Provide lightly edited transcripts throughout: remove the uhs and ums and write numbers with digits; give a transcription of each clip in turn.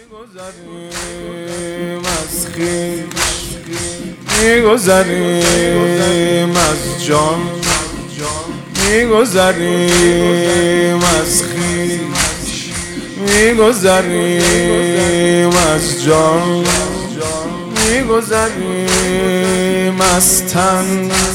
میگذریم از خویش، میگذریم از جان، میگذریم از خویش، میگذریم از جان، میگذریم از تن،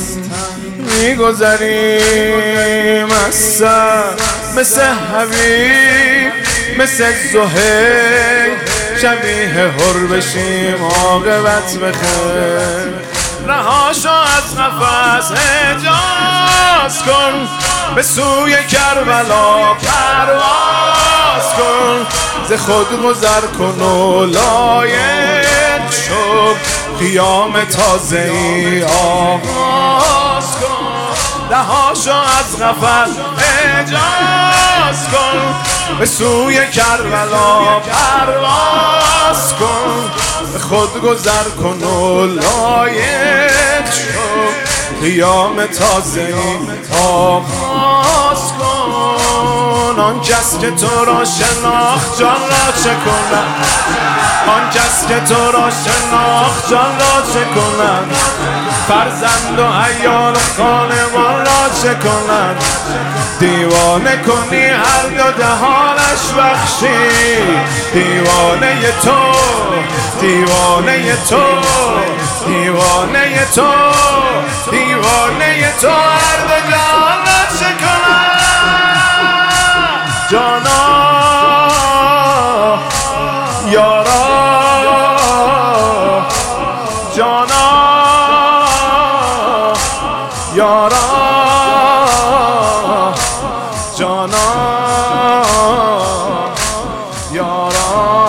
میگذریم از سر، مثل حبیب، مثل زهیر، شبیه هر بشیم عاقبت بخیر. رهاشو از قفس حجاز کن، به سوی کربلا پرواز کن، ز خود گذر کن و لایق شو، قیام تازه‌ای آغاز کن. رهاشو از قفس حجاز کن، به سوی کربلا پرواز کن، به خود گذر کن و لایق شو، قیام تازه‌ای آغاز کن. آن کس که تو را شناخت جان را چه کند، آن کس که تو را شناخت جان را چه کند، فرزند و عیال خانمان را چه کند. دیوانه کنی هر دو دهانش بخشی، دیوانه تو، دیوانه تو، دیوانه تو، دیوانه تو، هر دو جهان را چه کند. جانا یارا، جانا یارا، جانا یارا.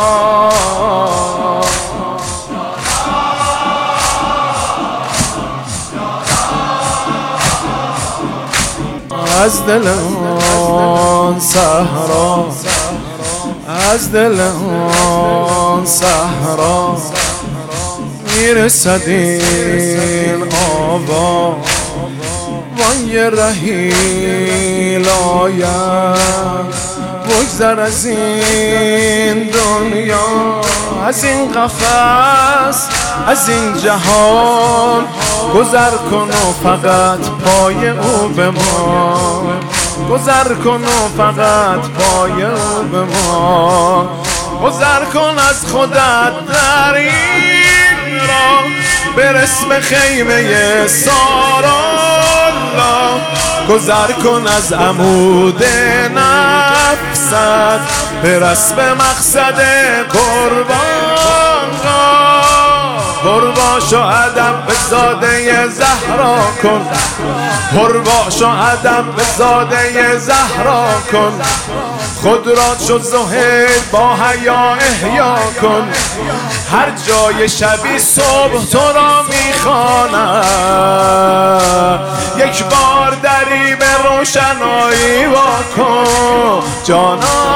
از دل آن صحرا، از دل آن صحرا میرسد این آوا، وان یه رحیل آید بگذر از این دنیا، از این قفس، از این جهان گذر کن و فقط پای او بمان، گذر کن و فقط پای او بمان. گذر کن از خودت در این راه، برس به خیمه سارالله، گذر کن از عمود نفست، برس به مقصد قربان را. قرباش و ادب به زاده زهرا کن، قرباش و ادب به زاده زهرا کن، خود را چو زهیر با حیا احیا کن. هر جای شبی صبح تو را میخواند، یک بار دری به روشنایی وا کن. جانا